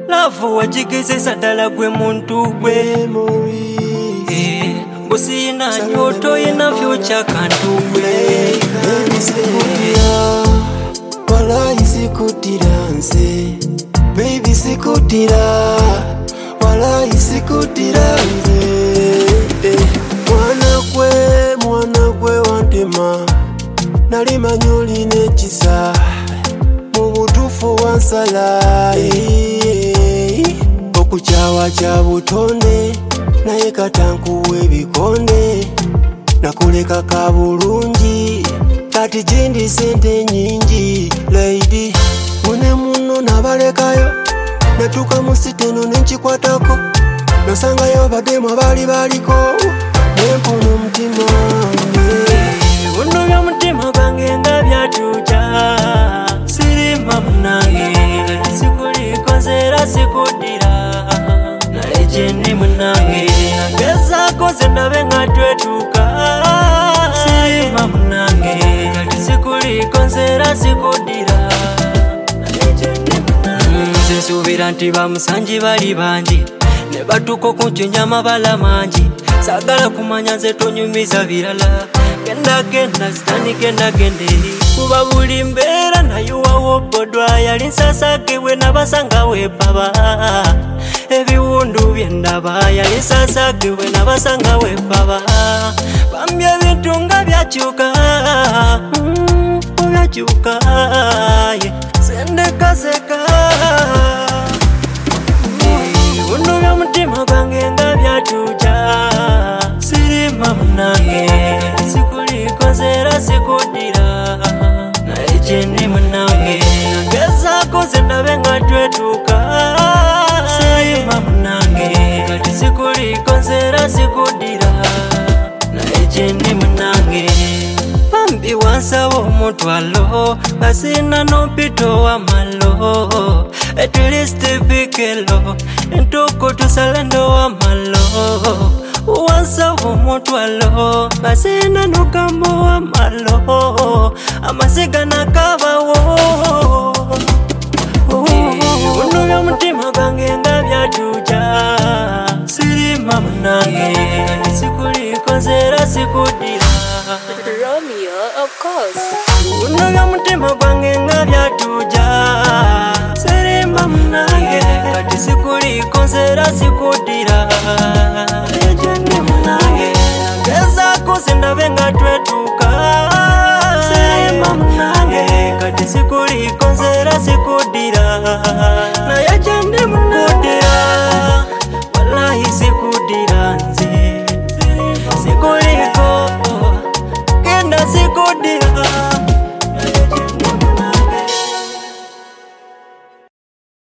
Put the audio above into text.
Love wajigezesa ddala gwe muntu gwe Busina nyoto yena future kantu gwe Wallahi sikutira nze Baby sikutira Wallahi sikutira nze Mwana gwe wantema Nali manyuli nekisa Mu butuufu wansala Okuchawa cha butonde naye katankuwa ebikonde Nakuleka kabulungi kati jindi sente nyingi Lady mune muno nabalekayo Natuka mu site no nenkikwatako Nasangayo bademu abali baliko Nempona omutima Buno by'omutima gwange nga byatuja Sirima munange Sikuliko nzera sikudira Naye gyendi munange Nagezaako ze ndabe nga twetuuka Sirima munange Kati sikuliko nzera sikudira Naye gyendi munange Nze nsuubira nti bamusanji bali bangi Ne batuuka okunconya amabala mangi Saagala kumanya nze tonyumiza birala Genda zitani genda gende Kuba buli mbeera nayuwawo bodwa Yali nsasagibwe nabasanga webaba Ebiwundu byendaba Yali nsasagibwe nabasanga webaba Bambye ebintu nga byakyuka Byakyuka Sendekaseka Buno by'omutima gwange nga byatuja Sirima munange Sikuliko nzera sikudira Naye gyendi munange Nagezaako ze ndabe nga twetuuka Sirima munange Kati sikuliko nzera sikudira Naye gyendi munange Bambi wansawa omutwalo Basina n'ompito w'amalo At least bikelo Entuko tusalendo w'amalo Wansawa omutwalo Basina n'okambo w'amalo Amasiga nakabawo Buno by'omutima gwange nga byatuja Sirima munange Sikuliko nzera sikudira Romeo, of course. Buno by'omutima gwange nga byatuja Sirima munange Kati sikuliko nzera sikudira Gyendi munange Nagezaako ze ndabe nga twetuuka Sirima munange Kati sikuliko nzera sikudira